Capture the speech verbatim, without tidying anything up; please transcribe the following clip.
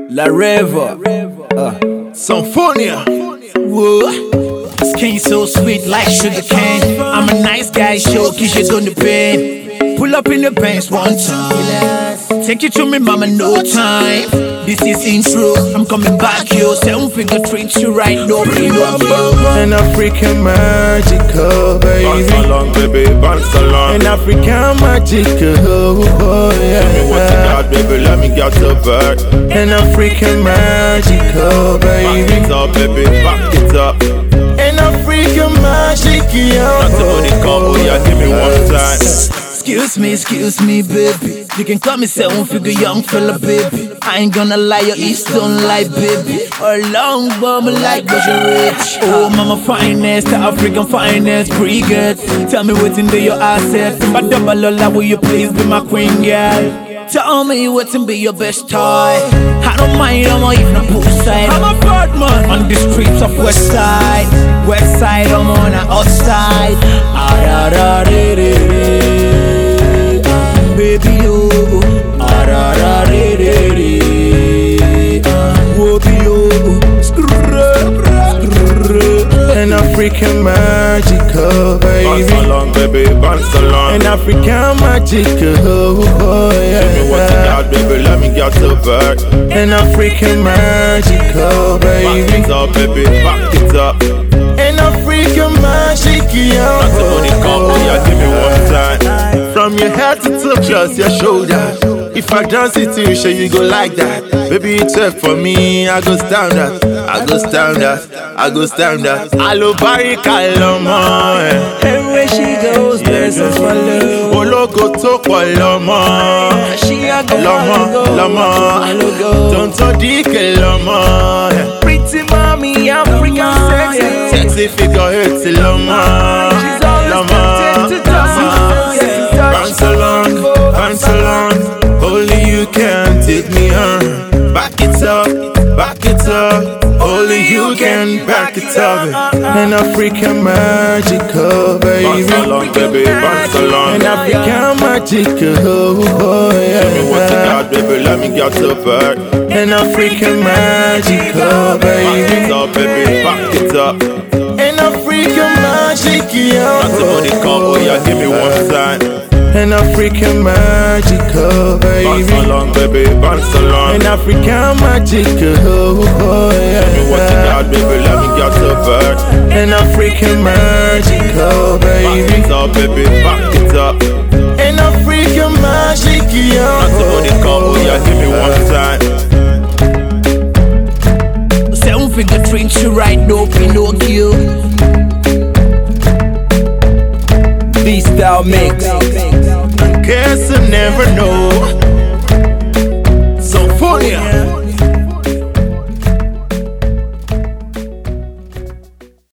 La Reva, uh, Symphonia. Whoa. Skin so sweet like sugar cane. I'm a nice guy, show kiss you on the pain. Pull up in the Benz one time. Take you to me, mama, no time. This is intro, I'm coming back, yo. Seven figure treat you right, no premium. An African magical, baby. Bounce along, baby, bounce along. An African magical, oh yeah. Tell me what you got, baby, let me get the back. An African magical, baby. Back it up, baby, back it up. An African magical. Not to the combo, yeah, give me one time. Excuse me, excuse me, baby. You can call me seven figure young fella, baby. I ain't gonna lie, your east don't lie, baby. Or long bomb like but you rich. Oh, mama finest, the African finest, pretty good. Tell me what's in there your asset. My double lola, will you please be my queen, girl? Tell me what's in be your best toy. I don't mind, I'm on even a poolside. I'm a bird man on the streets of West Side. West Side, I'm on the outside. Ah, da, da, da, da, da. Baby, oh, ah, da, da, da, da, da. Whoopie, oh, skrrr, skrrr. An African magical, Bounce baby. along, baby, bounce along. An African magical, oh yeah. Tell me what you got, baby, let me get the back. An African magical, Back baby. it up, baby, back it up. An African magical, Not to the combo, yeah, give me one time. from your head to top, just your shoulder. If I dance it to you, sure you go like that. Baby, it's up for me, I go stand that. I go stand that, I go stand that. Alo barika lomo, eh. Everywhere she goes, blessings follow. Ológo tó pọ̀ lọ́mọ. She a go, Lọ́mọ, lọ́mọ. go. Don't talk dike lọ́mọ, eh. Pretty mommy, African sexy. Sexy figure eight lọ́mọ. She's always Lọ́mọ, tempted to touch lọ́mọ. me. Bounce along, bounce along. Only you can take me on. Back it up, back it up. Only you can back it up. An African magical, Bounce baby. along, baby, bounce along. An African magical, oh Tell me what you yeah. got, baby, let me get the back. An African magical, Back it baby. up, baby, back it up. An African magical. Not to the combo, yeah, give me one time. An African magical, Bounce baby. along, baby, bounce along. An African magical, oh Tell me what you yeah. got, baby, let me get the back. An African magical, Back baby. it up, baby, back it up. An African Not to magical. the combo, yeah, give me one time. Seven figure treat you right, no Pinocchio. B-Style Mix. In case you never know, Symphonia.